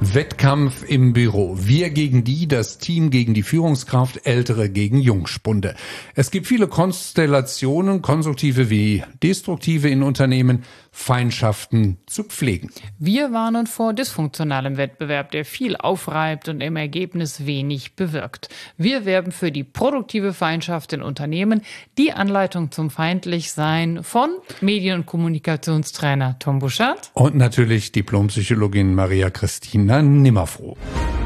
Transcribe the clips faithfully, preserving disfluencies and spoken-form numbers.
Wettkampf im Büro. Wir gegen die, das Team gegen die Führungskraft, Ältere gegen Jungspunde. Es gibt viele Konstellationen, konstruktive wie destruktive in Unternehmen, Feindschaften zu pflegen. Wir warnen vor dysfunktionalem Wettbewerb, der viel aufreibt und im Ergebnis wenig bewirkt. Wir werben für die produktive Feindschaft in Unternehmen, die Anleitung zum Feindlichsein von Medien- und Kommunikationstrainer Tom Buschardt Und natürlich Diplompsychologin Maria Christina Nimmerfroh.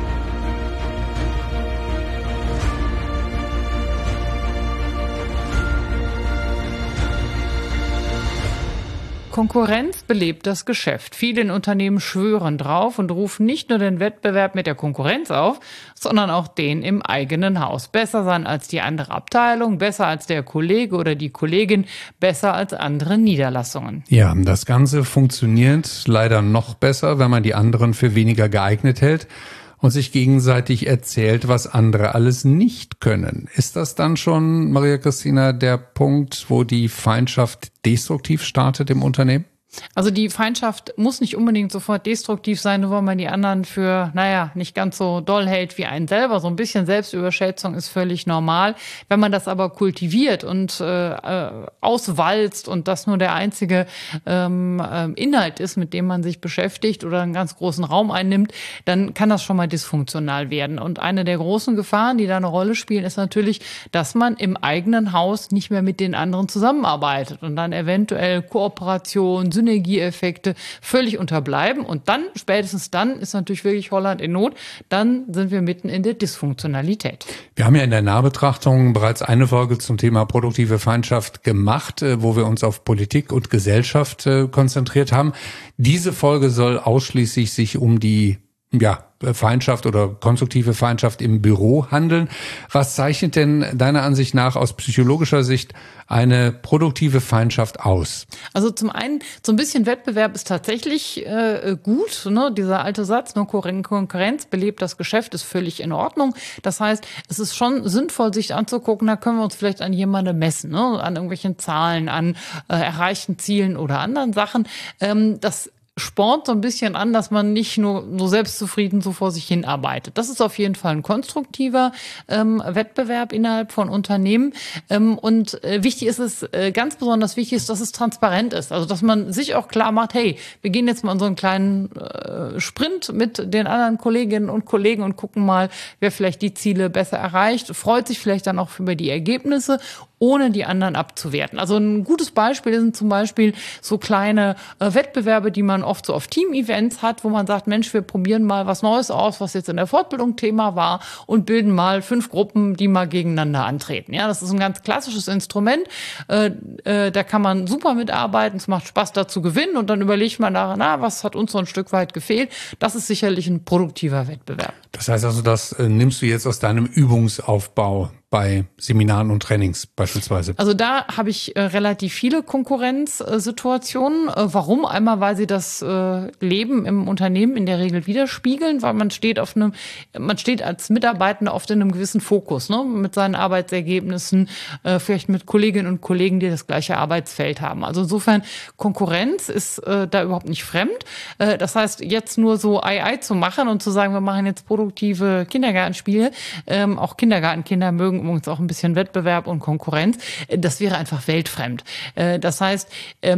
Konkurrenz belebt das Geschäft. Viele in Unternehmen schwören drauf und rufen nicht nur den Wettbewerb mit der Konkurrenz auf, sondern auch den im eigenen Haus. Besser sein als die andere Abteilung, besser als der Kollege oder die Kollegin, besser als andere Niederlassungen. Ja, das Ganze funktioniert leider noch besser, wenn man die anderen für weniger geeignet hält und sich gegenseitig erzählt, was andere alles nicht können. Ist das dann schon, Maria Christina, der Punkt, wo die Feindschaft destruktiv startet im Unternehmen? Also die Feindschaft muss nicht unbedingt sofort destruktiv sein, nur weil man die anderen für, naja, nicht ganz so doll hält wie einen selber. So ein bisschen Selbstüberschätzung ist völlig normal. Wenn man das aber kultiviert und äh, auswalzt und das nur der einzige ähm, äh, Inhalt ist, mit dem man sich beschäftigt oder einen ganz großen Raum einnimmt, dann kann das schon mal dysfunktional werden. Und eine der großen Gefahren, die da eine Rolle spielen, ist natürlich, dass man im eigenen Haus nicht mehr mit den anderen zusammenarbeitet und dann eventuell Kooperation, Synergieeffekte völlig unterbleiben. Und dann, spätestens dann, ist natürlich wirklich Holland in Not. Dann sind wir mitten in der Dysfunktionalität. Wir haben ja in der Nahbetrachtung bereits eine Folge zum Thema produktive Feindschaft gemacht, wo wir uns auf Politik und Gesellschaft konzentriert haben. Diese Folge soll ausschließlich sich um die ja, Feindschaft oder konstruktive Feindschaft im Büro handeln. Was zeichnet denn deiner Ansicht nach aus psychologischer Sicht eine produktive Feindschaft aus? Also zum einen, so ein bisschen Wettbewerb ist tatsächlich äh, gut. Ne? Dieser alte Satz, nur Konkurrenz belebt das Geschäft, ist völlig in Ordnung. Das heißt, es ist schon sinnvoll, sich anzugucken, da können wir uns vielleicht an jemandem messen, ne? An irgendwelchen Zahlen, an äh, erreichten Zielen oder anderen Sachen. Ähm, das spornt so ein bisschen an, dass man nicht nur so selbstzufrieden so vor sich hin arbeitet. Das ist auf jeden Fall ein konstruktiver ähm, Wettbewerb innerhalb von Unternehmen. Ähm, und äh, wichtig ist es, äh, ganz besonders wichtig ist, dass es transparent ist. Also, dass man sich auch klar macht, hey, wir gehen jetzt mal in so einen kleinen äh, Sprint mit den anderen Kolleginnen und Kollegen und gucken mal, wer vielleicht die Ziele besser erreicht, freut sich vielleicht dann auch über die Ergebnisse, ohne die anderen abzuwerten. Also ein gutes Beispiel sind zum Beispiel so kleine äh, Wettbewerbe, die man oft so auf Team-Events hat, wo man sagt, Mensch, wir probieren mal was Neues aus, was jetzt in der Fortbildung Thema war und bilden mal fünf Gruppen, die mal gegeneinander antreten. Ja, das ist ein ganz klassisches Instrument. Äh, äh, da kann man super mitarbeiten. Es macht Spaß, da zu gewinnen und dann überlegt man nachher, na, was hat uns so ein Stück weit gefehlt? Das ist sicherlich ein produktiver Wettbewerb. Das heißt also, das äh, nimmst du jetzt aus deinem Übungsaufbau bei Seminaren und Trainings beispielsweise? Also da habe ich äh, relativ viele Konkurrenzsituationen. Äh, warum? Einmal, weil sie das äh, Leben im Unternehmen in der Regel widerspiegeln, weil man steht auf einem, man steht als Mitarbeitender oft in einem gewissen Fokus, ne, mit seinen Arbeitsergebnissen, äh, vielleicht mit Kolleginnen und Kollegen, die das gleiche Arbeitsfeld haben. Also insofern, Konkurrenz ist äh, da überhaupt nicht fremd. Äh, das heißt, jetzt nur so Ei Ei zu machen und zu sagen, wir machen jetzt produktive Kindergartenspiele, ähm, auch Kindergartenkinder mögen übrigens auch ein bisschen Wettbewerb und Konkurrenz. Das wäre einfach weltfremd. Das heißt,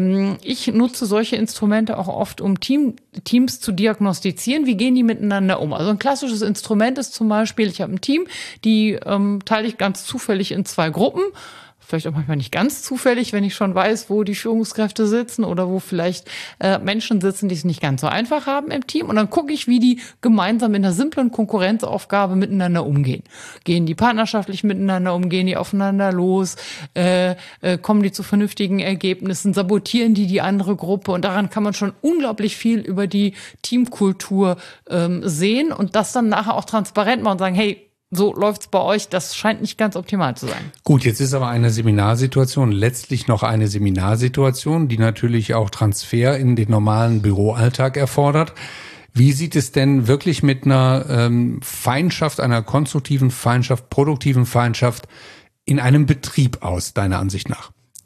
ich nutze solche Instrumente auch oft, um Team, Teams zu diagnostizieren. Wie gehen die miteinander um? Also ein klassisches Instrument ist zum Beispiel, ich habe ein Team, die ähm, teile ich ganz zufällig in zwei Gruppen. Vielleicht auch manchmal nicht ganz zufällig, wenn ich schon weiß, wo die Führungskräfte sitzen oder wo vielleicht äh, Menschen sitzen, die es nicht ganz so einfach haben im Team. Und dann gucke ich, wie die gemeinsam in einer simplen Konkurrenzaufgabe miteinander umgehen. Gehen die partnerschaftlich miteinander um, gehen die aufeinander los, äh, äh, kommen die zu vernünftigen Ergebnissen, sabotieren die die andere Gruppe. Und daran kann man schon unglaublich viel über die Teamkultur ähm, sehen und das dann nachher auch transparent machen und sagen, hey, so läuft's bei euch, das scheint nicht ganz optimal zu sein. Gut, jetzt ist aber eine Seminarsituation letztlich noch eine Seminarsituation, die natürlich auch Transfer in den normalen Büroalltag erfordert. Wie sieht es denn wirklich mit einer ähm, Feindschaft, einer konstruktiven Feindschaft, produktiven Feindschaft in einem Betrieb aus, deiner Ansicht nach?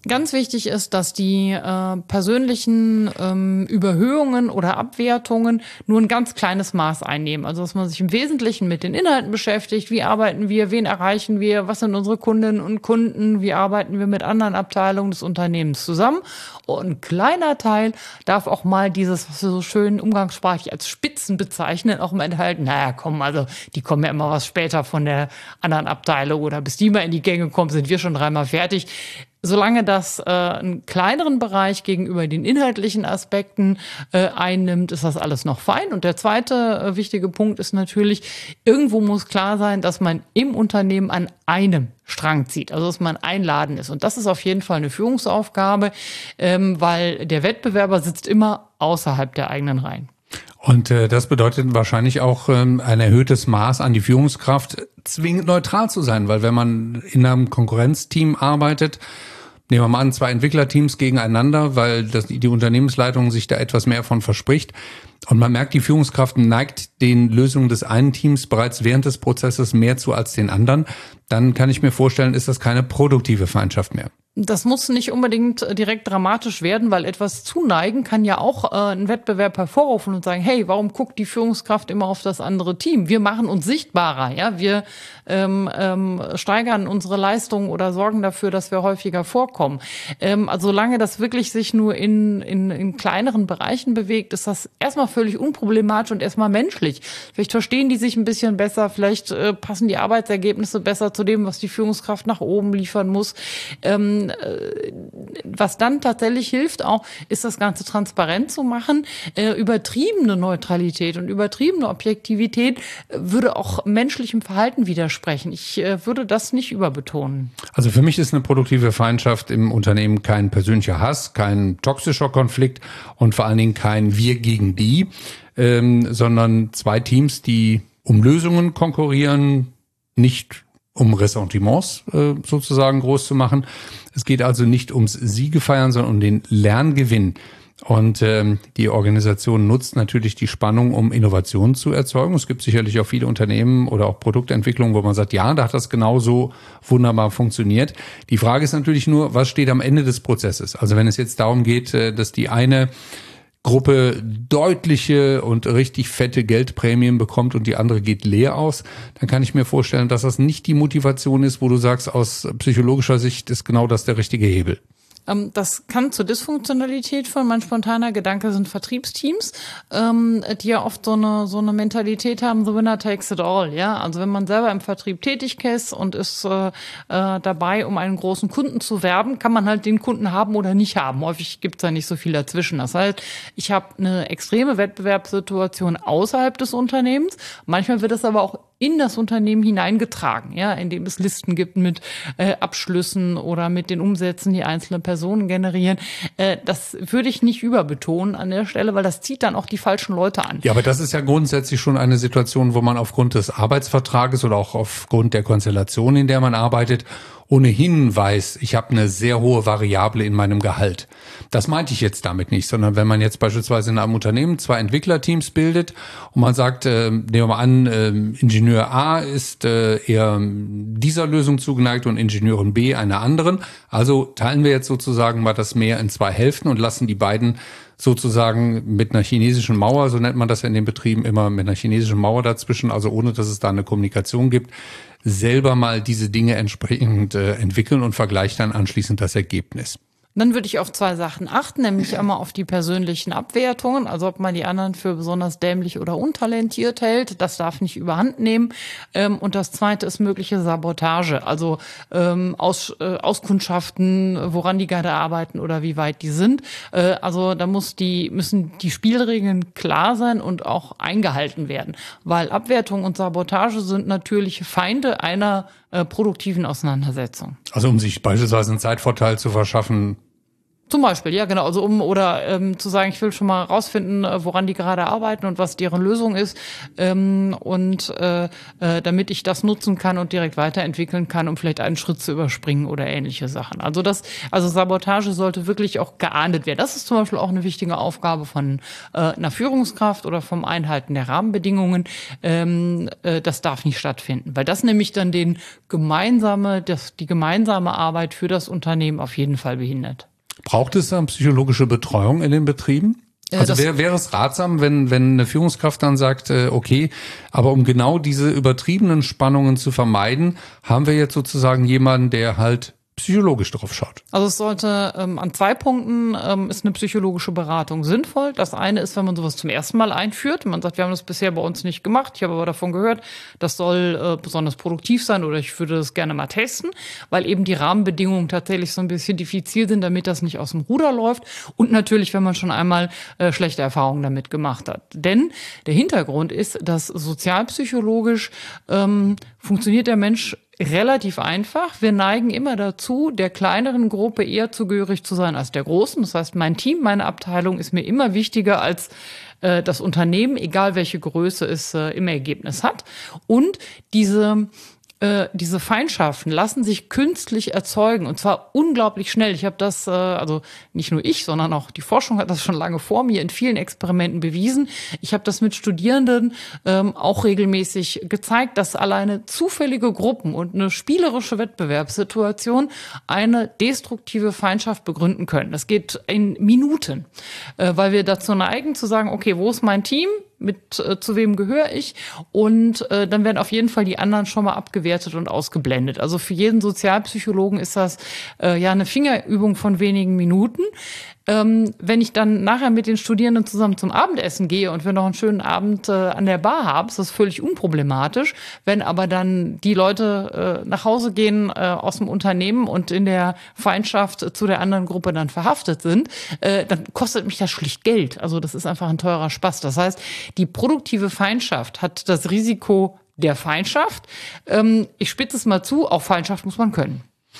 Ganz wichtig ist, dass die äh, persönlichen ähm, Überhöhungen oder Abwertungen nur ein ganz kleines Maß einnehmen. Also dass man sich im Wesentlichen mit den Inhalten beschäftigt. Wie arbeiten wir? Wen erreichen wir? Was sind unsere Kundinnen und Kunden? Wie arbeiten wir mit anderen Abteilungen des Unternehmens zusammen? Und ein kleiner Teil darf auch mal dieses, was wir so schön umgangssprachlich als Spitzen bezeichnen, auch mal enthalten. Naja, komm, also die kommen ja immer was später von der anderen Abteilung oder bis die mal in die Gänge kommen, sind wir schon dreimal fertig. Solange das äh, einen kleineren Bereich gegenüber den inhaltlichen Aspekten äh, einnimmt, ist das alles noch fein. Und der zweite äh, wichtige Punkt ist natürlich, irgendwo muss klar sein, dass man im Unternehmen an einem Strang zieht, also dass man einladen ist. Und das ist auf jeden Fall eine Führungsaufgabe, ähm, weil der Wettbewerber sitzt immer außerhalb der eigenen Reihen. Und äh, das bedeutet wahrscheinlich auch ähm, ein erhöhtes Maß an die Führungskraft, zwingend neutral zu sein, weil wenn man in einem Konkurrenzteam arbeitet, nehmen wir mal an, zwei Entwicklerteams gegeneinander, weil das, die Unternehmensleitung sich da etwas mehr von verspricht. Und man merkt, die Führungskraft neigt den Lösungen des einen Teams bereits während des Prozesses mehr zu als den anderen. Dann kann ich mir vorstellen, ist das keine produktive Feindschaft mehr. Das muss nicht unbedingt direkt dramatisch werden, weil etwas zuneigen kann ja auch äh, einen Wettbewerb hervorrufen und sagen, hey, warum guckt die Führungskraft immer auf das andere Team? Wir machen uns sichtbarer, ja, wir ähm, ähm, steigern unsere Leistungen oder sorgen dafür, dass wir häufiger vorkommen. Ähm, also solange das wirklich sich nur in, in, in kleineren Bereichen bewegt, ist das erstmal völlig unproblematisch und erstmal menschlich. Vielleicht verstehen die sich ein bisschen besser, vielleicht äh, passen die Arbeitsergebnisse besser zu dem, was die Führungskraft nach oben liefern muss. Ähm, Was dann tatsächlich hilft auch, ist das Ganze transparent zu machen. Äh, übertriebene Neutralität und übertriebene Objektivität würde auch menschlichem Verhalten widersprechen. Ich äh, würde das nicht überbetonen. Also für mich ist eine produktive Feindschaft im Unternehmen kein persönlicher Hass, kein toxischer Konflikt und vor allen Dingen kein Wir gegen die, ähm, sondern zwei Teams, die um Lösungen konkurrieren, nicht um Ressentiments äh, sozusagen groß zu machen. Es geht also nicht ums Siege feiern, sondern um den Lerngewinn. Und ähm, die Organisation nutzt natürlich die Spannung, um Innovationen zu erzeugen. Es gibt sicherlich auch viele Unternehmen oder auch Produktentwicklungen, wo man sagt, ja, da hat das genauso wunderbar funktioniert. Die Frage ist natürlich nur, was steht am Ende des Prozesses? Also wenn es jetzt darum geht, dass die eine Gruppe deutliche und richtig fette Geldprämien bekommt und die andere geht leer aus, dann kann ich mir vorstellen, dass das nicht die Motivation ist, wo du sagst, aus psychologischer Sicht ist genau das der richtige Hebel. Das kann zur Dysfunktionalität führen. Mein spontaner Gedanke sind Vertriebsteams, die ja oft so eine so eine Mentalität haben, the winner takes it all. Ja, also wenn man selber im Vertrieb tätig ist und ist äh, dabei, um einen großen Kunden zu werben, kann man halt den Kunden haben oder nicht haben. Häufig gibt's da nicht so viel dazwischen. Das heißt, ich habe eine extreme Wettbewerbssituation außerhalb des Unternehmens. Manchmal wird es aber auch in das Unternehmen hineingetragen, ja, indem es Listen gibt mit äh, Abschlüssen oder mit den Umsätzen, die einzelne Personen generieren. Äh, das würde ich nicht überbetonen an der Stelle, weil das zieht dann auch die falschen Leute an. Ja, aber das ist ja grundsätzlich schon eine Situation, wo man aufgrund des Arbeitsvertrages oder auch aufgrund der Konstellation, in der man arbeitet, ohnehin weiß, ich habe eine sehr hohe Variable in meinem Gehalt. Das meinte ich jetzt damit nicht, sondern wenn man jetzt beispielsweise in einem Unternehmen zwei Entwicklerteams bildet und man sagt, äh, nehmen wir mal an, äh, Ingenieur A ist äh, eher dieser Lösung zugeneigt und Ingenieurin B einer anderen. Also teilen wir jetzt sozusagen mal das Meer in zwei Hälften und lassen die beiden sozusagen mit einer chinesischen Mauer, so nennt man das ja in den Betrieben immer, mit einer chinesischen Mauer dazwischen, also ohne dass es da eine Kommunikation gibt, selber mal diese Dinge entsprechend äh, entwickeln und vergleicht dann anschließend das Ergebnis. Dann würde ich auf zwei Sachen achten, nämlich einmal auf die persönlichen Abwertungen, also ob man die anderen für besonders dämlich oder untalentiert hält, das darf nicht überhand nehmen. Und das zweite ist mögliche Sabotage, also Aus, Auskundschaften, woran die gerade arbeiten oder wie weit die sind. Also da muss die, müssen die Spielregeln klar sein und auch eingehalten werden, weil Abwertung und Sabotage sind natürliche Feinde einer produktiven Auseinandersetzung. Also um sich beispielsweise einen Zeitvorteil zu verschaffen, Zum Beispiel, ja genau, also um oder ähm, zu sagen, ich will schon mal rausfinden, woran die gerade arbeiten und was deren Lösung ist ähm, und äh, äh, damit ich das nutzen kann und direkt weiterentwickeln kann, um vielleicht einen Schritt zu überspringen oder ähnliche Sachen. Also das, also Sabotage sollte wirklich auch geahndet werden. Das ist zum Beispiel auch eine wichtige Aufgabe von äh, einer Führungskraft oder vom Einhalten der Rahmenbedingungen. Ähm, äh, das darf nicht stattfinden, weil das nämlich dann den gemeinsame, das, die gemeinsame Arbeit für das Unternehmen auf jeden Fall behindert. Braucht es dann psychologische Betreuung in den Betrieben? Also wäre wäre es ratsam, wenn wenn eine Führungskraft dann sagt, äh, okay, aber um genau diese übertriebenen Spannungen zu vermeiden, haben wir jetzt sozusagen jemanden, der halt psychologisch drauf schaut. Also es sollte ähm, an zwei Punkten ähm, ist eine psychologische Beratung sinnvoll. Das eine ist, wenn man sowas zum ersten Mal einführt. Man sagt, wir haben das bisher bei uns nicht gemacht. Ich habe aber davon gehört, das soll äh, besonders produktiv sein oder ich würde das gerne mal testen, weil eben die Rahmenbedingungen tatsächlich so ein bisschen diffizil sind, damit das nicht aus dem Ruder läuft. Und natürlich, wenn man schon einmal äh, schlechte Erfahrungen damit gemacht hat. Denn der Hintergrund ist, dass sozialpsychologisch ähm, funktioniert der Mensch relativ einfach. Wir neigen immer dazu, der kleineren Gruppe eher zugehörig zu sein als der großen. Das heißt, mein Team, meine Abteilung ist mir immer wichtiger als äh, das Unternehmen, egal welche Größe es äh, im Ergebnis hat. Und diese äh, diese Feindschaften lassen sich künstlich erzeugen und zwar unglaublich schnell. Ich habe das, äh, also nicht nur ich, sondern auch die Forschung hat das schon lange vor mir in vielen Experimenten bewiesen. Ich habe das mit Studierenden ähm, auch regelmäßig gezeigt, dass alleine zufällige Gruppen und eine spielerische Wettbewerbssituation eine destruktive Feindschaft begründen können. Das geht in Minuten, äh, weil wir dazu neigen zu sagen, okay, wo ist mein Team? Mit äh, zu wem gehöre ich? Und äh, dann werden auf jeden Fall die anderen schon mal abgewertet und ausgeblendet. Also für jeden Sozialpsychologen ist das äh, ja eine Fingerübung von wenigen Minuten. Ähm, wenn ich dann nachher mit den Studierenden zusammen zum Abendessen gehe und wir noch einen schönen Abend äh, an der Bar haben, ist das völlig unproblematisch. Wenn aber dann die Leute äh, nach Hause gehen äh, aus dem Unternehmen und in der Feindschaft zu der anderen Gruppe dann verhaftet sind, äh, dann kostet mich das schlicht Geld. Also das ist einfach ein teurer Spaß. Das heißt, die produktive Feindschaft hat das Risiko der Feindschaft. Ähm, ich spitze es mal zu, auch Feindschaft muss man können.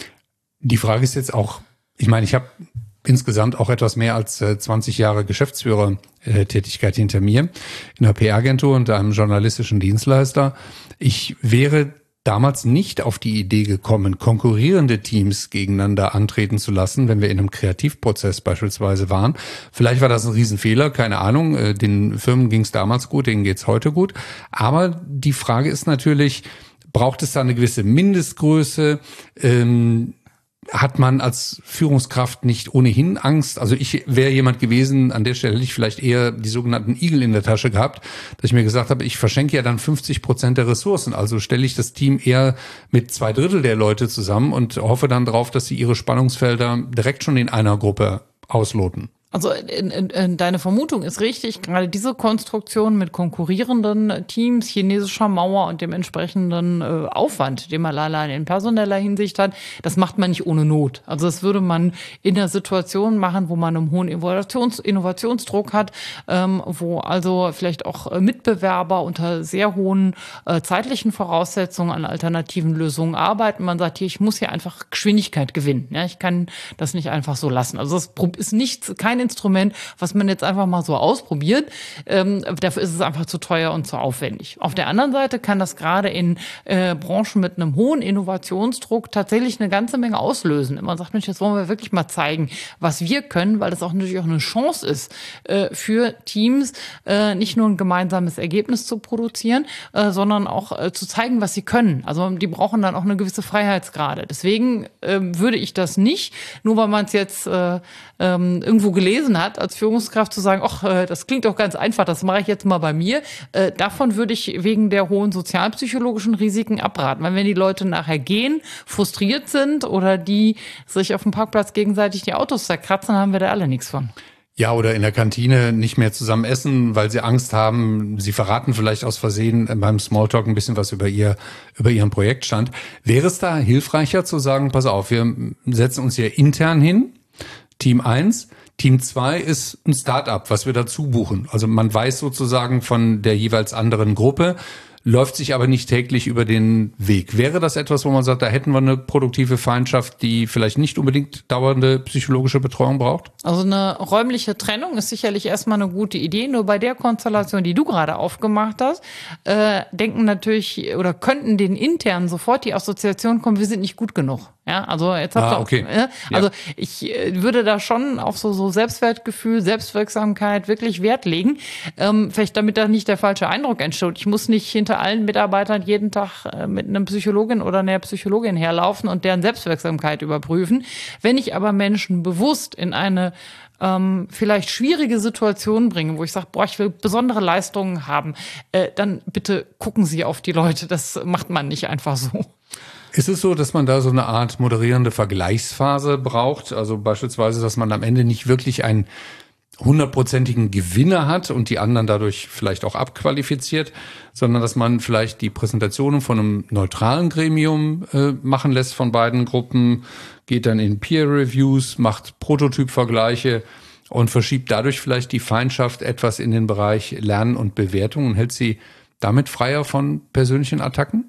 Die Frage ist jetzt auch, ich meine, ich habe insgesamt auch etwas mehr als äh, zwanzig Jahre Geschäftsführertätigkeit hinter mir in einer P R-Agentur und einem journalistischen Dienstleister. Ich wäre damals nicht auf die Idee gekommen, konkurrierende Teams gegeneinander antreten zu lassen, wenn wir in einem Kreativprozess beispielsweise waren. Vielleicht war das ein Riesenfehler, keine Ahnung. Den Firmen ging es damals gut, denen geht es heute gut. Aber die Frage ist natürlich, braucht es da eine gewisse Mindestgröße? Ähm, Hat man als Führungskraft nicht ohnehin Angst? Also ich wäre jemand gewesen, an der Stelle hätte ich vielleicht eher die sogenannten Igel in der Tasche gehabt, dass ich mir gesagt habe, ich verschenke ja dann fünfzig Prozent der Ressourcen. Also stelle ich das Team eher mit zwei Drittel der Leute zusammen und hoffe dann drauf, dass sie ihre Spannungsfelder direkt schon in einer Gruppe ausloten. Also in, in, in deine Vermutung ist richtig. Gerade diese Konstruktion mit konkurrierenden Teams, chinesischer Mauer und dem entsprechenden äh, Aufwand, den man allein in personeller Hinsicht hat, das macht man nicht ohne Not. Also das würde man in der Situation machen, wo man einen hohen Innovations, Innovationsdruck hat, ähm, wo also vielleicht auch Mitbewerber unter sehr hohen äh, zeitlichen Voraussetzungen an alternativen Lösungen arbeiten. Man sagt hier, ich muss hier einfach Geschwindigkeit gewinnen. Ja, ich kann das nicht einfach so lassen. Also das ist nicht kein Instrument, was man jetzt einfach mal so ausprobiert. Ähm, dafür ist es einfach zu teuer und zu aufwendig. Auf der anderen Seite kann das gerade in äh, Branchen mit einem hohen Innovationsdruck tatsächlich eine ganze Menge auslösen. Man sagt, Mensch, jetzt wollen wir wirklich mal zeigen, was wir können, weil das auch natürlich auch eine Chance ist äh, für Teams, äh, nicht nur ein gemeinsames Ergebnis zu produzieren, äh, sondern auch äh, zu zeigen, was sie können. Also die brauchen dann auch eine gewisse Freiheitsgrade. Deswegen äh, würde ich das nicht, nur weil man es jetzt äh, ähm, irgendwo gelesen hat, als Führungskraft zu sagen, ach, äh, das klingt doch ganz einfach, das mache ich jetzt mal bei mir. Äh, davon würde ich wegen der hohen sozialpsychologischen Risiken abraten. Weil wenn die Leute nachher gehen, frustriert sind oder die sich auf dem Parkplatz gegenseitig die Autos zerkratzen, haben wir da alle nichts von. Ja, oder in der Kantine nicht mehr zusammen essen, weil sie Angst haben, sie verraten vielleicht aus Versehen beim Smalltalk ein bisschen was über ihr, über ihren Projektstand. Wäre es da hilfreicher zu sagen, pass auf, wir setzen uns hier intern hin, Team eins, Team zwei ist ein Start-up, was wir dazu buchen. Also man weiß sozusagen von der jeweils anderen Gruppe, läuft sich aber nicht täglich über den Weg. Wäre das etwas, wo man sagt, da hätten wir eine produktive Feindschaft, die vielleicht nicht unbedingt dauernde psychologische Betreuung braucht? Also eine räumliche Trennung ist sicherlich erstmal eine gute Idee. Nur bei der Konstellation, die du gerade aufgemacht hast, äh, denken natürlich oder könnten den internen sofort die Assoziation kommen, wir sind nicht gut genug. Ja, also jetzt habt ah, ihr, okay. äh, also ja. ich äh, würde da schon auf so, so Selbstwertgefühl, Selbstwirksamkeit wirklich Wert legen. Ähm, vielleicht damit da nicht der falsche Eindruck entsteht. Ich muss nicht hinter allen Mitarbeitern jeden Tag äh, mit einem Psychologin oder einer Psychologin herlaufen und deren Selbstwirksamkeit überprüfen. Wenn ich aber Menschen bewusst in eine ähm, vielleicht schwierige Situation bringe, wo ich sage, boah, ich will besondere Leistungen haben, äh, dann bitte gucken Sie auf die Leute. Das macht man nicht einfach so. Ist es so, dass man da so eine Art moderierende Vergleichsphase braucht? Also beispielsweise, dass man am Ende nicht wirklich einen hundertprozentigen Gewinner hat und die anderen dadurch vielleicht auch abqualifiziert, sondern dass man vielleicht die Präsentationen von einem neutralen Gremium äh, machen lässt von beiden Gruppen, geht dann in Peer-Reviews, macht Prototypvergleiche und verschiebt dadurch vielleicht die Feindschaft etwas in den Bereich Lernen und Bewertung und hält sie damit freier von persönlichen Attacken?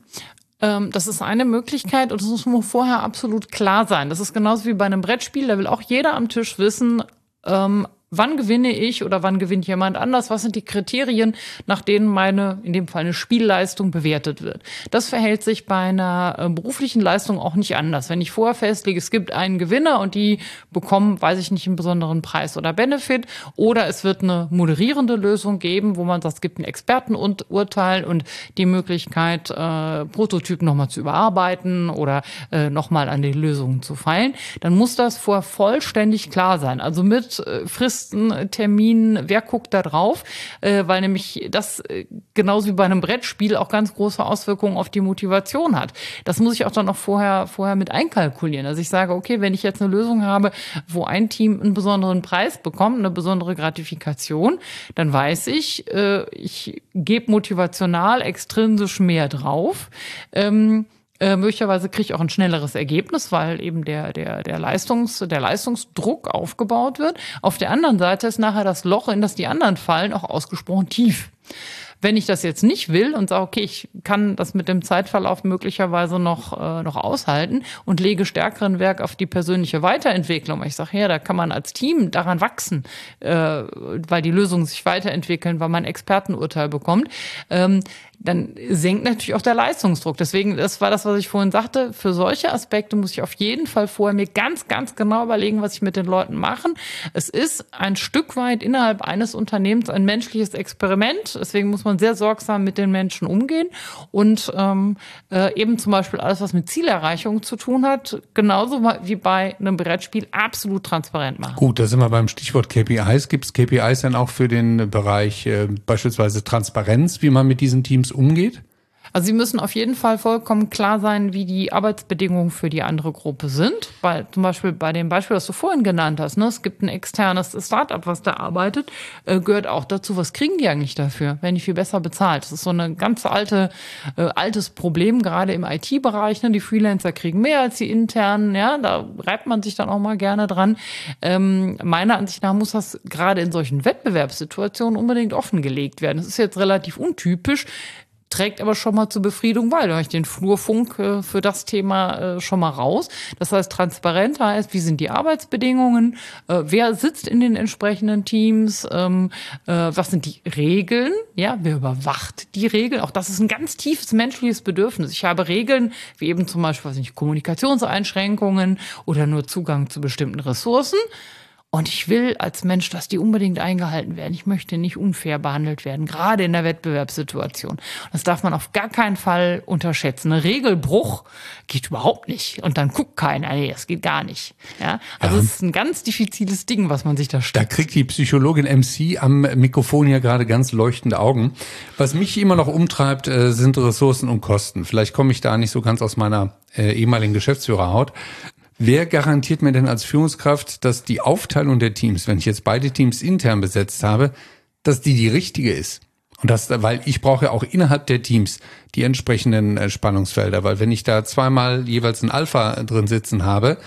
Das ist eine Möglichkeit und das muss vorher absolut klar sein. Das ist genauso wie bei einem Brettspiel, da will auch jeder am Tisch wissen, ähm, wann gewinne ich oder wann gewinnt jemand anders? Was sind die Kriterien, nach denen meine, in dem Fall eine Spielleistung bewertet wird? Das verhält sich bei einer äh, beruflichen Leistung auch nicht anders. Wenn ich vorher festlege, es gibt einen Gewinner und die bekommen, weiß ich nicht, einen besonderen Preis oder Benefit, oder es wird eine moderierende Lösung geben, wo man sagt, es gibt ein Expertenurteil und die Möglichkeit, äh, Prototypen nochmal zu überarbeiten oder äh, nochmal an die Lösungen zu feilen, dann muss das vorher vollständig klar sein. Also mit äh, Frist Termin, wer guckt da drauf, äh, weil nämlich das äh, genauso wie bei einem Brettspiel auch ganz große Auswirkungen auf die Motivation hat. Das muss ich auch dann noch vorher vorher mit einkalkulieren. Also ich sage, okay, wenn ich jetzt eine Lösung habe, wo ein Team einen besonderen Preis bekommt, eine besondere Gratifikation, dann weiß ich, äh, ich gebe motivational extrinsisch mehr drauf. Ähm, Äh, möglicherweise kriege ich auch ein schnelleres Ergebnis, weil eben der, der, der, Leistungs, der Leistungsdruck aufgebaut wird. Auf der anderen Seite ist nachher das Loch, in das die anderen fallen, auch ausgesprochen tief. Wenn ich das jetzt nicht will und sage, okay, ich kann das mit dem Zeitverlauf möglicherweise noch äh, noch aushalten und lege stärkeren Wert auf die persönliche Weiterentwicklung. Ich sage, ja, da kann man als Team daran wachsen, äh, weil die Lösungen sich weiterentwickeln, weil man ein Expertenurteil bekommt. Ähm, dann senkt natürlich auch der Leistungsdruck. Deswegen, das war das, was ich vorhin sagte, für solche Aspekte muss ich auf jeden Fall vorher mir ganz, ganz genau überlegen, was ich mit den Leuten mache. Es ist ein Stück weit innerhalb eines Unternehmens ein menschliches Experiment. Deswegen muss man sehr sorgsam mit den Menschen umgehen und ähm, äh, eben zum Beispiel alles, was mit Zielerreichung zu tun hat, genauso wie bei einem Brettspiel absolut transparent machen. Gut, da sind wir beim Stichwort K P Is. Gibt es K P Is dann auch für den Bereich äh, beispielsweise Transparenz, wie man mit diesen Teams umgeht? Also sie müssen auf jeden Fall vollkommen klar sein, wie die Arbeitsbedingungen für die andere Gruppe sind. Weil zum Beispiel bei dem Beispiel, das du vorhin genannt hast, ne, es gibt ein externes Startup, was da arbeitet, äh, gehört auch dazu, was kriegen die eigentlich dafür? Werden die viel besser bezahlt? Das ist so ein ganz alte, äh, altes Problem, gerade im I T-Bereich. Ne? Die Freelancer kriegen mehr als die internen, ja, da reibt man sich dann auch mal gerne dran. Ähm, meiner Ansicht nach muss das gerade in solchen Wettbewerbssituationen unbedingt offengelegt werden. Das ist jetzt relativ untypisch, trägt aber schon mal zur Befriedung bei. Da habe ich den Flurfunk äh, für das Thema äh, schon mal raus. Das heißt, transparent heißt, wie sind die Arbeitsbedingungen, äh, wer sitzt in den entsprechenden Teams, ähm, äh, was sind die Regeln, ja, wer überwacht die Regeln. Auch das ist ein ganz tiefes menschliches Bedürfnis. Ich habe Regeln, wie eben zum Beispiel, weiß nicht, Kommunikationseinschränkungen oder nur Zugang zu bestimmten Ressourcen. Und ich will als Mensch, dass die unbedingt eingehalten werden. Ich möchte nicht unfair behandelt werden, gerade in der Wettbewerbssituation. Das darf man auf gar keinen Fall unterschätzen. Ein Regelbruch geht überhaupt nicht. Und dann guckt keiner, nee, das geht gar nicht. Ja? Also ja. Es ist ein ganz diffiziles Ding, was man sich da stellt. Da kriegt die Psychologin M C am Mikrofon ja gerade ganz leuchtende Augen. Was mich immer noch umtreibt, sind Ressourcen und Kosten. Vielleicht komme ich da nicht so ganz aus meiner äh, ehemaligen Geschäftsführerhaut. Wer garantiert mir denn als Führungskraft, dass die Aufteilung der Teams, wenn ich jetzt beide Teams intern besetzt habe, dass die die richtige ist? Und das, weil ich brauche ja auch innerhalb der Teams die entsprechenden Spannungsfelder, weil wenn ich da zweimal jeweils ein Alpha drin sitzen habe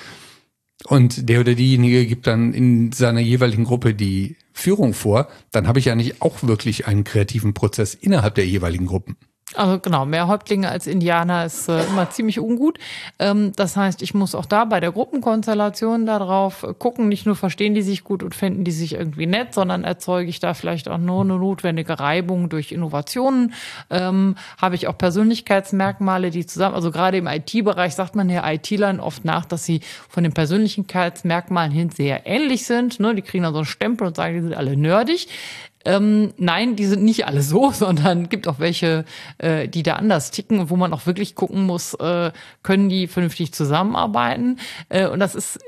und der oder diejenige gibt dann in seiner jeweiligen Gruppe die Führung vor, dann habe ich ja nicht auch wirklich einen kreativen Prozess innerhalb der jeweiligen Gruppen. Also genau, mehr Häuptlinge als Indianer ist äh, immer ziemlich ungut. Ähm, das heißt, ich muss auch da bei der Gruppenkonstellation darauf gucken, nicht nur verstehen die sich gut und finden die sich irgendwie nett, sondern erzeuge ich da vielleicht auch nur eine notwendige Reibung durch Innovationen. Ähm, habe ich auch Persönlichkeitsmerkmale, die zusammen, also gerade im I T-Bereich sagt man ja I T-Lern oft nach, dass sie von den Persönlichkeitsmerkmalen hin sehr ähnlich sind. Ne? Die kriegen dann so einen Stempel und sagen, die sind alle nerdig. Ähm, nein, die sind nicht alle so, sondern gibt auch welche, äh, die da anders ticken und wo man auch wirklich gucken muss, äh, können die vernünftig zusammenarbeiten. Äh, und das ist,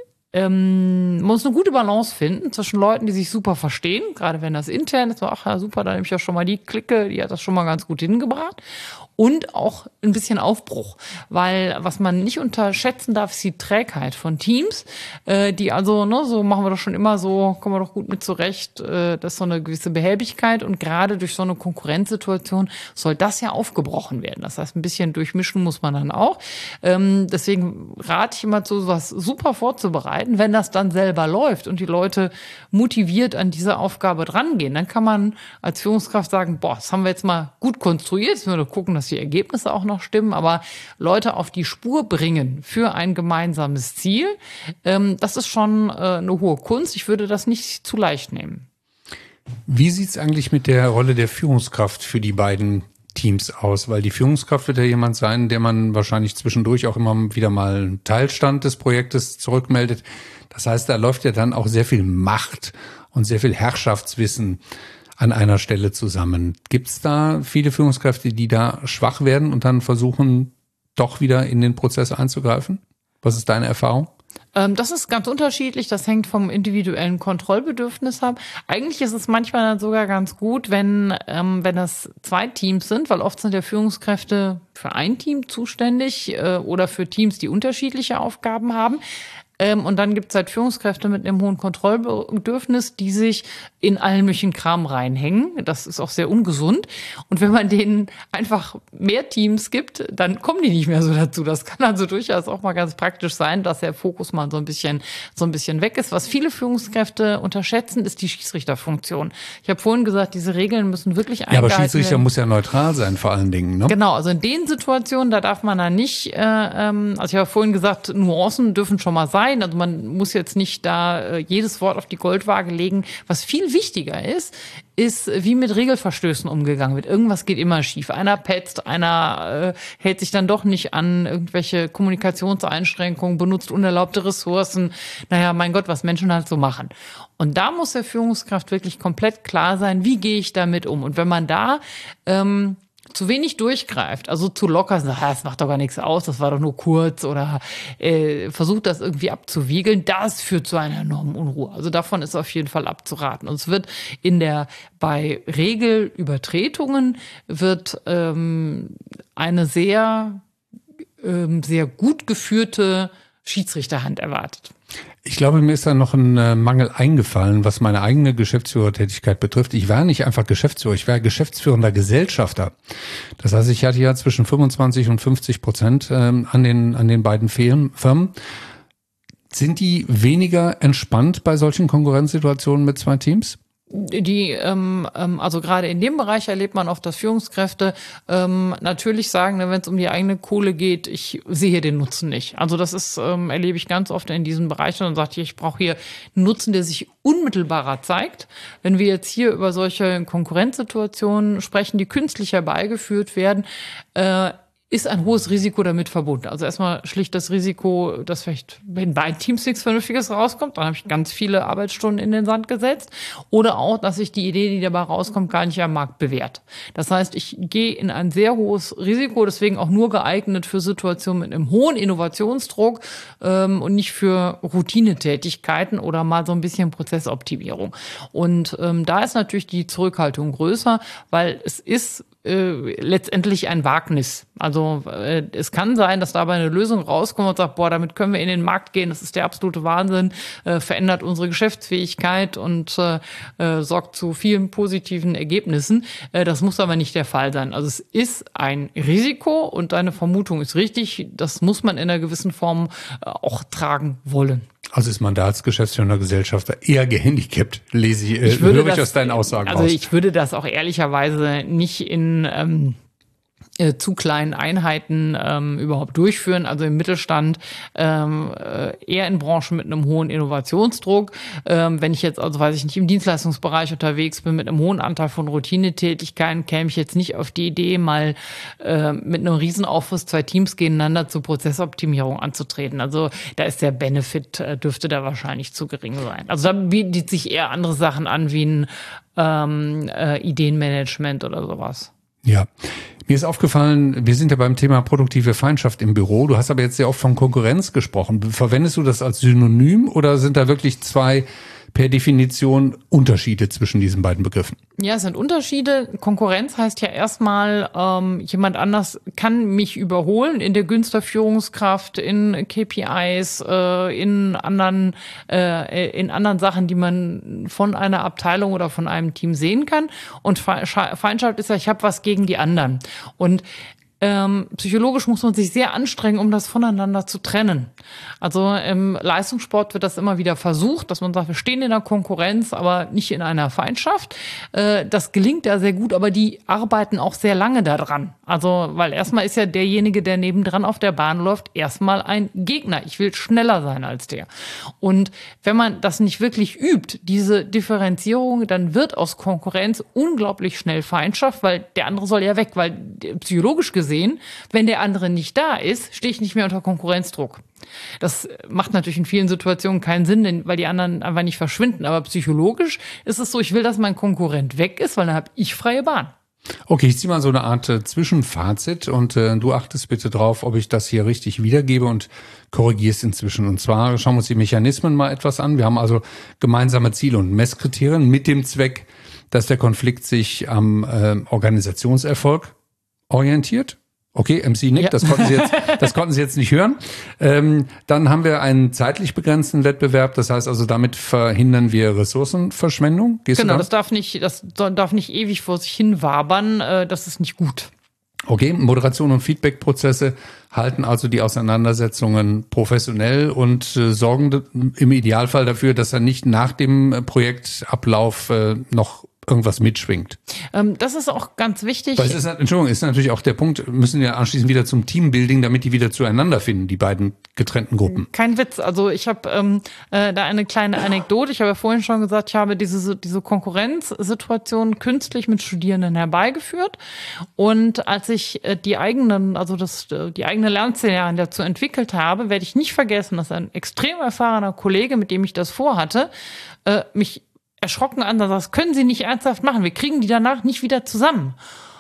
ähm, man muss eine gute Balance finden zwischen Leuten, die sich super verstehen, gerade wenn das intern ist, ach ja super, da nehme ich ja schon mal die Clique, die hat das schon mal ganz gut hingebracht. Und auch ein bisschen Aufbruch, weil was man nicht unterschätzen darf, ist die Trägheit von Teams, äh, die also, ne, so machen wir doch schon immer so, kommen wir doch gut mit zurecht, äh, das ist so eine gewisse Behäbigkeit und gerade durch so eine Konkurrenzsituation soll das ja aufgebrochen werden. Das heißt, ein bisschen durchmischen muss man dann auch. Ähm, deswegen rate ich immer zu, sowas super vorzubereiten. Wenn das dann selber läuft und die Leute motiviert an diese Aufgabe drangehen, dann kann man als Führungskraft sagen, boah, das haben wir jetzt mal gut konstruiert, jetzt müssen wir doch gucken, dass die Ergebnisse auch noch stimmen, aber Leute auf die Spur bringen für ein gemeinsames Ziel, ähm, das ist schon äh, eine hohe Kunst. Ich würde das nicht zu leicht nehmen. Wie sieht's eigentlich mit der Rolle der Führungskraft für die beiden Teams aus? Weil die Führungskraft wird ja jemand sein, der man wahrscheinlich zwischendurch auch immer wieder mal einen Teilstand des Projektes zurückmeldet. Das heißt, da läuft ja dann auch sehr viel Macht und sehr viel Herrschaftswissen an einer Stelle zusammen. Gibt es da viele Führungskräfte, die da schwach werden und dann versuchen, doch wieder in den Prozess einzugreifen? Was ist deine Erfahrung? Ähm, das ist ganz unterschiedlich. Das hängt vom individuellen Kontrollbedürfnis ab. Eigentlich ist es manchmal dann sogar ganz gut, wenn, ähm, wenn das zwei Teams sind, weil oft sind ja Führungskräfte für ein Team zuständig äh, oder für Teams, die unterschiedliche Aufgaben haben. Ähm, und dann gibt es halt Führungskräfte mit einem hohen Kontrollbedürfnis, die sich in allen möglichen Kram reinhängen. Das ist auch sehr ungesund. Und wenn man denen einfach mehr Teams gibt, dann kommen die nicht mehr so dazu. Das kann also durchaus auch mal ganz praktisch sein, dass der Fokus mal so ein bisschen, so ein bisschen weg ist. Was viele Führungskräfte unterschätzen, ist die Schiedsrichterfunktion. Ich habe vorhin gesagt, diese Regeln müssen wirklich eingehalten werden. Ja, aber Schiedsrichter muss ja neutral sein vor allen Dingen, ne? Genau, also in den Situationen, da darf man dann nicht, äh, ähm, also ich habe vorhin gesagt, Nuancen dürfen schon mal sein. Also man muss jetzt nicht da äh, jedes Wort auf die Goldwaage legen. Was viel wichtiger ist, ist, wie mit Regelverstößen umgegangen wird. Irgendwas geht immer schief. Einer petzt, einer äh, hält sich dann doch nicht an irgendwelche Kommunikationseinschränkungen, benutzt unerlaubte Ressourcen. Naja, mein Gott, was Menschen halt so machen. Und da muss der Führungskraft wirklich komplett klar sein, wie gehe ich damit um? Und wenn man da ähm, zu wenig durchgreift, also zu locker sagt, das macht doch gar nichts aus, das war doch nur kurz oder äh, versucht das irgendwie abzuwiegeln, das führt zu einer enormen Unruhe. Also davon ist auf jeden Fall abzuraten. Und es wird in der, bei Regelübertretungen wird ähm, eine sehr, ähm, sehr gut geführte Schiedsrichterhand erwartet. Ich glaube, mir ist da noch ein äh, Mangel eingefallen, was meine eigene Geschäftsführertätigkeit betrifft. Ich war nicht einfach Geschäftsführer, ich war geschäftsführender Gesellschafter. Das heißt, ich hatte ja zwischen fünfundzwanzig und fünfzig Prozent ähm, an den an den beiden Firmen. Sind die weniger entspannt bei solchen Konkurrenzsituationen mit zwei Teams? Die, ähm, also gerade in dem Bereich erlebt man oft, dass Führungskräfte ähm, natürlich sagen, wenn es um die eigene Kohle geht, ich sehe den Nutzen nicht. Also das ist, ähm, erlebe ich ganz oft in diesem Bereich und sagt, ich brauche hier einen Nutzen, der sich unmittelbarer zeigt. Wenn wir jetzt hier über solche Konkurrenzsituationen sprechen, die künstlich herbeigeführt werden, äh, ist ein hohes Risiko damit verbunden. Also erstmal schlicht das Risiko, dass vielleicht wenn bei Teams nichts Vernünftiges rauskommt, dann habe ich ganz viele Arbeitsstunden in den Sand gesetzt. Oder auch, dass sich die Idee, die dabei rauskommt, gar nicht am Markt bewährt. Das heißt, ich gehe in ein sehr hohes Risiko, deswegen auch nur geeignet für Situationen mit einem hohen Innovationsdruck ähm, und nicht für Routinetätigkeiten oder mal so ein bisschen Prozessoptimierung. Und ähm, da ist natürlich die Zurückhaltung größer, weil es ist Äh, letztendlich ein Wagnis. Also äh, es kann sein, dass dabei eine Lösung rauskommt und sagt, boah, damit können wir in den Markt gehen, das ist der absolute Wahnsinn, äh, verändert unsere Geschäftsfähigkeit und äh, äh, sorgt zu vielen positiven Ergebnissen. Äh, das muss aber nicht der Fall sein. Also es ist ein Risiko und deine Vermutung ist richtig, das muss man in einer gewissen Form äh, auch tragen wollen. Also ist man da als geschäftsführender Gesellschafter eher gehandicapt, lese ich, äh, ich würde höre das, ich aus deinen Aussagen also raus. ich würde das auch ehrlicherweise nicht in, ähm, zu kleinen Einheiten ähm, überhaupt durchführen, also im Mittelstand ähm, eher in Branchen mit einem hohen Innovationsdruck. Ähm, wenn ich jetzt, also weiß ich nicht, im Dienstleistungsbereich unterwegs bin mit einem hohen Anteil von Routinetätigkeiten, käme ich jetzt nicht auf die Idee, mal äh, mit einem Riesenaufriss zwei Teams gegeneinander zur Prozessoptimierung anzutreten. Also da ist der Benefit, äh, dürfte da wahrscheinlich zu gering sein. Also da bietet sich eher andere Sachen an, wie ein ähm, äh, Ideenmanagement oder sowas. Ja. Mir ist aufgefallen, wir sind ja beim Thema produktive Feindschaft im Büro. Du hast aber jetzt sehr oft von Konkurrenz gesprochen. Verwendest du das als Synonym oder sind da wirklich zwei per Definition Unterschiede zwischen diesen beiden Begriffen? Ja, es sind Unterschiede. Konkurrenz heißt ja erstmal, ähm, jemand anders kann mich überholen in der Gunst der Führungskraft, in K P Is, äh, in anderen, äh, in anderen Sachen, die man von einer Abteilung oder von einem Team sehen kann. Und Feindschaft ist ja, ich habe was gegen die anderen. Und Ähm, psychologisch muss man sich sehr anstrengen, um das voneinander zu trennen. Also im Leistungssport wird das immer wieder versucht, dass man sagt, wir stehen in der Konkurrenz, aber nicht in einer Feindschaft. Äh, das gelingt ja sehr gut, aber die arbeiten auch sehr lange daran. Also, weil erstmal ist ja derjenige, der nebendran auf der Bahn läuft, erstmal ein Gegner. Ich will schneller sein als der. Und wenn man das nicht wirklich übt, diese Differenzierung, dann wird aus Konkurrenz unglaublich schnell Feindschaft, weil der andere soll ja weg, weil psychologisch gesehen, wenn der andere nicht da ist, stehe ich nicht mehr unter Konkurrenzdruck. Das macht natürlich in vielen Situationen keinen Sinn, weil die anderen einfach nicht verschwinden. Aber psychologisch ist es so, ich will, dass mein Konkurrent weg ist, weil dann habe ich freie Bahn. Okay, ich ziehe mal so eine Art äh, Zwischenfazit und äh, du achtest bitte drauf, ob ich das hier richtig wiedergebe und korrigierst inzwischen. Und zwar schauen wir uns die Mechanismen mal etwas an. Wir haben also gemeinsame Ziele und Messkriterien mit dem Zweck, dass der Konflikt sich am äh, Organisationserfolg orientiert. Okay, M C nickt, ja. das konnten Sie jetzt, das konnten Sie jetzt nicht hören. Ähm, dann haben wir einen zeitlich begrenzten Wettbewerb. Das heißt also, damit verhindern wir Ressourcenverschwendung. Gehst genau, du da? das darf nicht, das darf nicht ewig vor sich hin wabern. Äh, das ist nicht gut. Okay, Moderation und Feedbackprozesse halten also die Auseinandersetzungen professionell und äh, sorgen im Idealfall dafür, dass er nicht nach dem Projektablauf äh, noch irgendwas mitschwingt. Ähm, das ist auch ganz wichtig. Weil es ist, Entschuldigung, ist natürlich auch der Punkt, müssen ja anschließend wieder zum Teambuilding, damit die wieder zueinander finden, die beiden getrennten Gruppen. Kein Witz. Also ich habe ähm, äh, da eine kleine Anekdote. Ich habe ja vorhin schon gesagt, ich habe diese, diese Konkurrenzsituation künstlich mit Studierenden herbeigeführt. Und als ich äh, die eigenen, also das, die eigene Lernszenarien dazu entwickelt habe, werde ich nicht vergessen, dass ein extrem erfahrener Kollege, mit dem ich das vorhatte, äh, mich erschrocken an, das können Sie nicht ernsthaft machen. Wir kriegen die danach nicht wieder zusammen.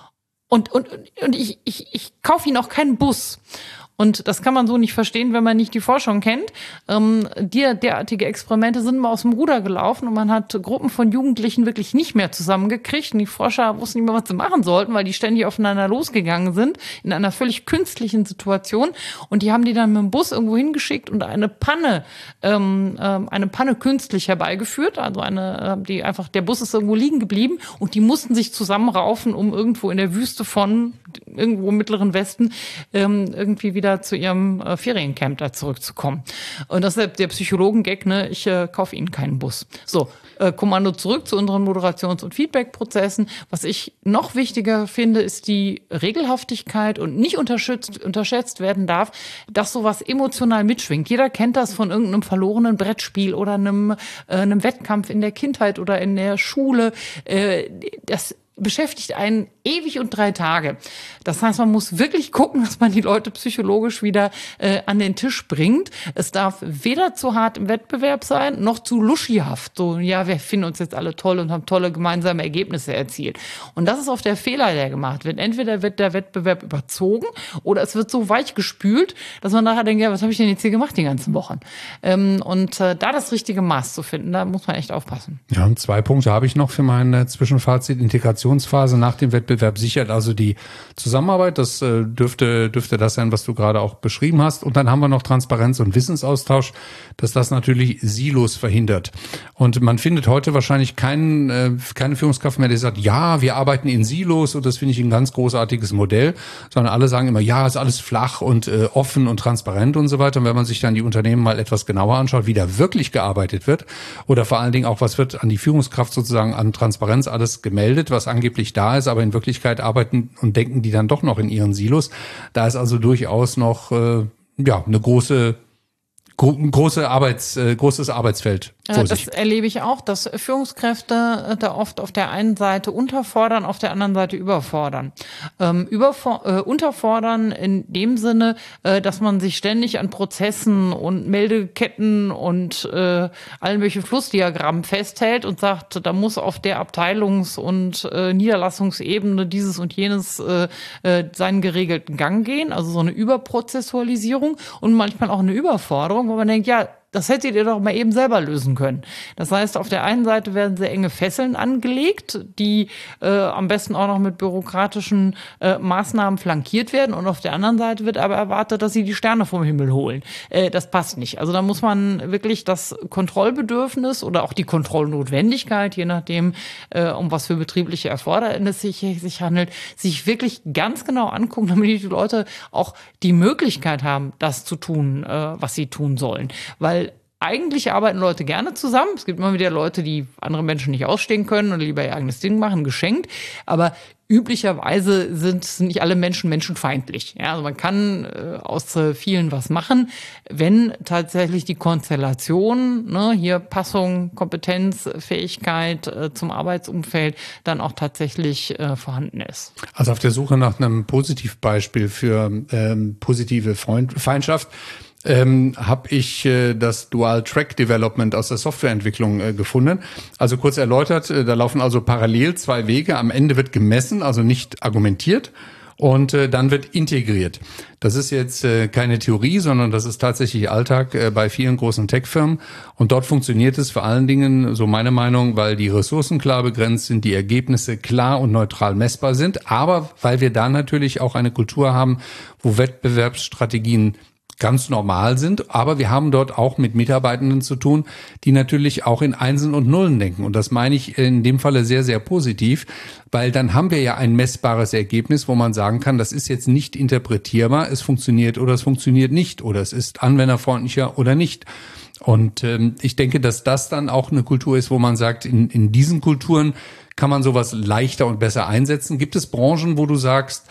Und, und, und ich, ich, ich kaufe Ihnen auch keinen Bus. Und das kann man so nicht verstehen, wenn man nicht die Forschung kennt. Ähm, die, derartige Experimente sind mal aus dem Ruder gelaufen und man hat Gruppen von Jugendlichen wirklich nicht mehr zusammengekriegt. Und die Forscher wussten nicht mehr, was sie machen sollten, weil die ständig aufeinander losgegangen sind in einer völlig künstlichen Situation. Und die haben die dann mit dem Bus irgendwo hingeschickt und eine Panne, ähm, eine Panne künstlich herbeigeführt. Also eine, die einfach, der Bus ist irgendwo liegen geblieben und die mussten sich zusammenraufen, um irgendwo in der Wüste von irgendwo im Mittleren Westen ähm, irgendwie wieder zu ihrem äh, Feriencamp da zurückzukommen. Und das ist der, der Psychologen-Gag, ne? Ich äh, kaufe Ihnen keinen Bus. So, äh, Kommando zurück zu unseren Moderations- und Feedback-Prozessen. Was ich noch wichtiger finde, ist die Regelhaftigkeit und nicht unterschätzt, unterschätzt werden darf, dass sowas emotional mitschwingt. Jeder kennt das von irgendeinem verlorenen Brettspiel oder einem, äh, einem Wettkampf in der Kindheit oder in der Schule. Äh, das beschäftigt einen ewig und drei Tage. Das heißt, man muss wirklich gucken, dass man die Leute psychologisch wieder äh, an den Tisch bringt. Es darf weder zu hart im Wettbewerb sein, noch zu luschihaft. So, ja, wir finden uns jetzt alle toll und haben tolle gemeinsame Ergebnisse erzielt. Und das ist oft der Fehler, der gemacht wird. Entweder wird der Wettbewerb überzogen oder es wird so weich gespült, dass man nachher denkt, ja, was habe ich denn jetzt hier gemacht die ganzen Wochen? Ähm, und äh, da das richtige Maß zu finden, da muss man echt aufpassen. Ja, und zwei Punkte habe ich noch für mein Zwischenfazit. Integrationsphase nach dem Wettbewerb sichert also die Zusammenarbeit. Das äh, dürfte, dürfte das sein, was du gerade auch beschrieben hast. Und dann haben wir noch Transparenz und Wissensaustausch, dass das natürlich Silos verhindert. Und man findet heute wahrscheinlich keinen, äh, keine Führungskraft mehr, die sagt, ja, wir arbeiten in Silos und das finde ich ein ganz großartiges Modell, sondern alle sagen immer, ja, ist alles flach und äh, offen und transparent und so weiter. Und wenn man sich dann die Unternehmen mal etwas genauer anschaut, wie da wirklich gearbeitet wird oder vor allen Dingen auch, was wird an die Führungskraft sozusagen an Transparenz alles gemeldet, was angeblich da ist, aber in Wirklichkeit arbeiten und denken die dann doch noch in ihren Silos. Da ist also durchaus noch äh, ja eine große große Arbeits, äh, großes Arbeitsfeld vor das sich. erlebe ich auch, dass Führungskräfte da oft auf der einen Seite unterfordern, auf der anderen Seite überfordern. Ähm, überfor- äh, unterfordern in dem Sinne, äh, dass man sich ständig an Prozessen und Meldeketten und äh, allen möglichen Flussdiagrammen festhält und sagt, da muss auf der Abteilungs- und äh, Niederlassungsebene dieses und jenes äh, äh, seinen geregelten Gang gehen, also so eine Überprozessualisierung und manchmal auch eine Überforderung, wo man denkt, ja, das hättet ihr doch mal eben selber lösen können. Das heißt, auf der einen Seite werden sehr enge Fesseln angelegt, die äh, am besten auch noch mit bürokratischen äh, Maßnahmen flankiert werden. Und auf der anderen Seite wird aber erwartet, dass sie die Sterne vom Himmel holen. Äh, das passt nicht. Also da muss man wirklich das Kontrollbedürfnis oder auch die Kontrollnotwendigkeit, je nachdem, äh, um was für betriebliche Erfordernisse sich, sich handelt, sich wirklich ganz genau angucken, damit die Leute auch die Möglichkeit haben, das zu tun, äh, was sie tun sollen. Weil eigentlich arbeiten Leute gerne zusammen. Es gibt immer wieder Leute, die andere Menschen nicht ausstehen können oder lieber ihr eigenes Ding machen, geschenkt. Aber üblicherweise sind nicht alle Menschen menschenfeindlich. Ja, also man kann äh, aus äh, vielen was machen, wenn tatsächlich die Konstellation, ne, hier Passung, Kompetenz, Fähigkeit äh, zum Arbeitsumfeld dann auch tatsächlich äh, vorhanden ist. Also auf der Suche nach einem Positivbeispiel für ähm, positive Freund- Feindschaft Ähm, habe ich äh, das Dual Track Development aus der Softwareentwicklung äh, gefunden. Also kurz erläutert, äh, da laufen also parallel zwei Wege. Am Ende wird gemessen, also nicht argumentiert, und äh, dann wird integriert. Das ist jetzt äh, keine Theorie, sondern das ist tatsächlich Alltag äh, bei vielen großen Tech-Firmen. Und dort funktioniert es vor allen Dingen, so meine Meinung, weil die Ressourcen klar begrenzt sind, die Ergebnisse klar und neutral messbar sind, aber weil wir da natürlich auch eine Kultur haben, wo Wettbewerbsstrategien ganz normal sind, aber wir haben dort auch mit Mitarbeitenden zu tun, die natürlich auch in Einsen und Nullen denken. Und das meine ich in dem Falle sehr, sehr positiv, weil dann haben wir ja ein messbares Ergebnis, wo man sagen kann, das ist jetzt nicht interpretierbar, es funktioniert oder es funktioniert nicht oder es ist anwenderfreundlicher oder nicht. Und ähm, ich denke, dass das dann auch eine Kultur ist, wo man sagt, in, in diesen Kulturen kann man sowas leichter und besser einsetzen. Gibt es Branchen, wo du sagst,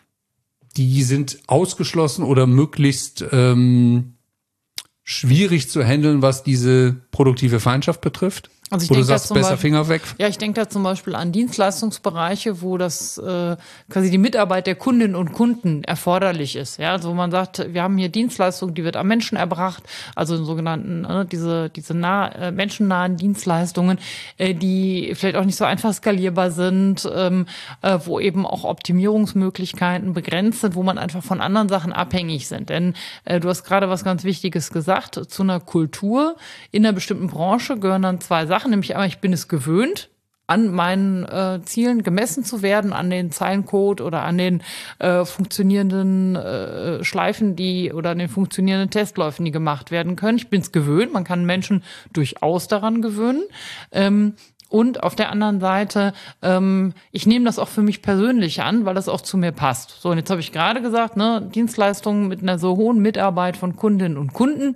die sind ausgeschlossen oder möglichst ähm, schwierig zu handeln, was diese produktive Feindschaft betrifft? Also ich wo denke du sagst, zum besser Beispiel, Finger weg? Ja, ich denke da zum Beispiel an Dienstleistungsbereiche, wo das äh, quasi die Mitarbeit der Kundinnen und Kunden erforderlich ist. Ja, also wo man sagt, wir haben hier Dienstleistung, die wird am Menschen erbracht, also in sogenannten äh, diese diese nah, äh, menschennahen Dienstleistungen, äh, die vielleicht auch nicht so einfach skalierbar sind, ähm, äh, wo eben auch Optimierungsmöglichkeiten begrenzt sind, wo man einfach von anderen Sachen abhängig sind. Denn äh, du hast gerade was ganz Wichtiges gesagt, zu einer Kultur in einer bestimmten Branche gehören dann zwei Sachen. Nämlich einmal, ich bin es gewöhnt, an meinen äh, Zielen gemessen zu werden, an den Zeilencode oder an den äh, funktionierenden äh, Schleifen, die oder an den funktionierenden Testläufen, die gemacht werden können. Ich bin es gewöhnt, man kann Menschen durchaus daran gewöhnen. Ähm, Und auf der anderen Seite, ähm, ich nehme das auch für mich persönlich an, weil das auch zu mir passt. So, und jetzt habe ich gerade gesagt, ne, Dienstleistungen mit einer so hohen Mitarbeit von Kundinnen und Kunden,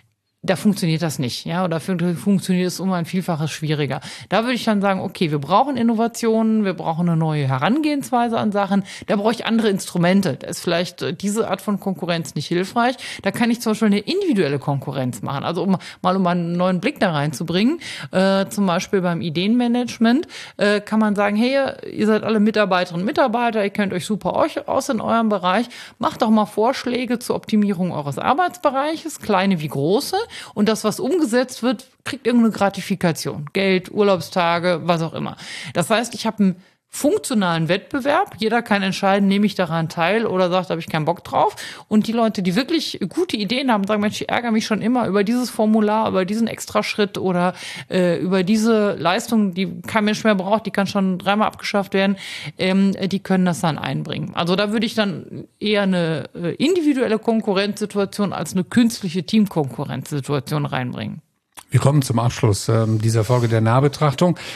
da funktioniert das nicht, ja, oder funktioniert es um ein Vielfaches schwieriger. Da würde ich dann sagen, okay, wir brauchen Innovationen, wir brauchen eine neue Herangehensweise an Sachen, da brauche ich andere Instrumente. Da ist vielleicht diese Art von Konkurrenz nicht hilfreich. Da kann ich zum Beispiel eine individuelle Konkurrenz machen. Also um mal um einen neuen Blick da reinzubringen, äh, zum Beispiel beim Ideenmanagement, äh, kann man sagen, hey, ihr seid alle Mitarbeiterinnen und Mitarbeiter, ihr kennt euch super aus in eurem Bereich, macht doch mal Vorschläge zur Optimierung eures Arbeitsbereiches, kleine wie große. Und das, was umgesetzt wird, kriegt irgendeine Gratifikation. Geld, Urlaubstage, was auch immer. Das heißt, ich habe einen funktionalen Wettbewerb. Jeder kann entscheiden, nehme ich daran teil oder sagt, da habe ich keinen Bock drauf. Und die Leute, die wirklich gute Ideen haben, sagen, Mensch, ich ärgere mich schon immer über dieses Formular, über diesen Extraschritt oder äh, über diese Leistung, die kein Mensch mehr braucht, die kann schon dreimal abgeschafft werden, ähm, die können das dann einbringen. Also da würde ich dann eher eine äh, individuelle Konkurrenzsituation als eine künstliche Teamkonkurrenzsituation reinbringen. Wir kommen zum Abschluss äh, dieser Folge der Nahbetrachtung.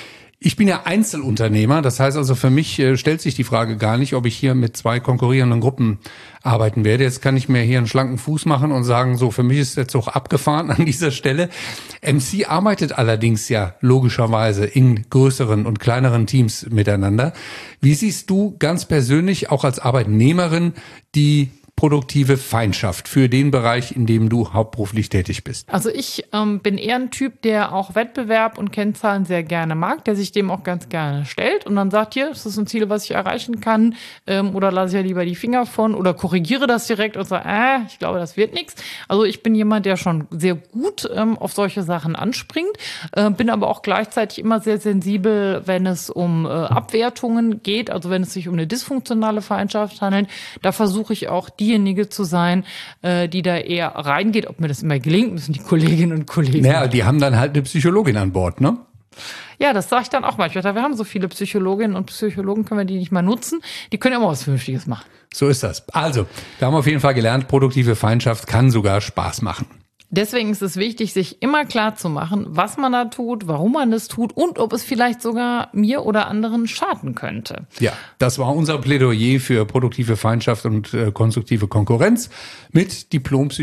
Ich bin ja Einzelunternehmer, das heißt also für mich äh, stellt sich die Frage gar nicht, ob ich hier mit zwei konkurrierenden Gruppen arbeiten werde. Jetzt kann ich mir hier einen schlanken Fuß machen und sagen, so, für mich ist der Zug abgefahren an dieser Stelle. M C arbeitet allerdings ja logischerweise in größeren und kleineren Teams miteinander. Wie siehst du ganz persönlich, auch als Arbeitnehmerin, die produktive Feindschaft für den Bereich, in dem du hauptberuflich tätig bist? Also ich ähm, bin eher ein Typ, der auch Wettbewerb und Kennzahlen sehr gerne mag, der sich dem auch ganz gerne stellt und dann sagt, hier, das ist ein Ziel, was ich erreichen kann, ähm, oder lasse ich ja lieber die Finger von oder korrigiere das direkt und sage, äh, ich glaube, das wird nichts. Also ich bin jemand, der schon sehr gut ähm, auf solche Sachen anspringt, äh, bin aber auch gleichzeitig immer sehr sensibel, wenn es um äh, Abwertungen geht, also wenn es sich um eine dysfunktionale Feindschaft handelt. Da versuche ich auch diejenige zu sein, äh, die da eher reingeht. Ob mir das immer gelingt, müssen die Kolleginnen und Kollegen. Naja, die haben dann halt eine Psychologin an Bord, ne? Ja, das sage ich dann auch manchmal. Wir haben so viele Psychologinnen und Psychologen, können wir die nicht mal nutzen. Die können immer was Vernünftiges machen. So ist das. Also, wir haben auf jeden Fall gelernt, produktive Feindschaft kann sogar Spaß machen. Deswegen ist es wichtig, sich immer klar zu machen, was man da tut, warum man das tut und ob es vielleicht sogar mir oder anderen schaden könnte. Ja, das war unser Plädoyer für produktive Feindschaft und äh, konstruktive Konkurrenz mit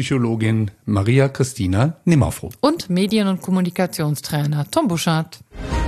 Diplompsychologin Maria Christina Nimmerfroh. Und Medien- und Kommunikationstrainer Tom Buschardt.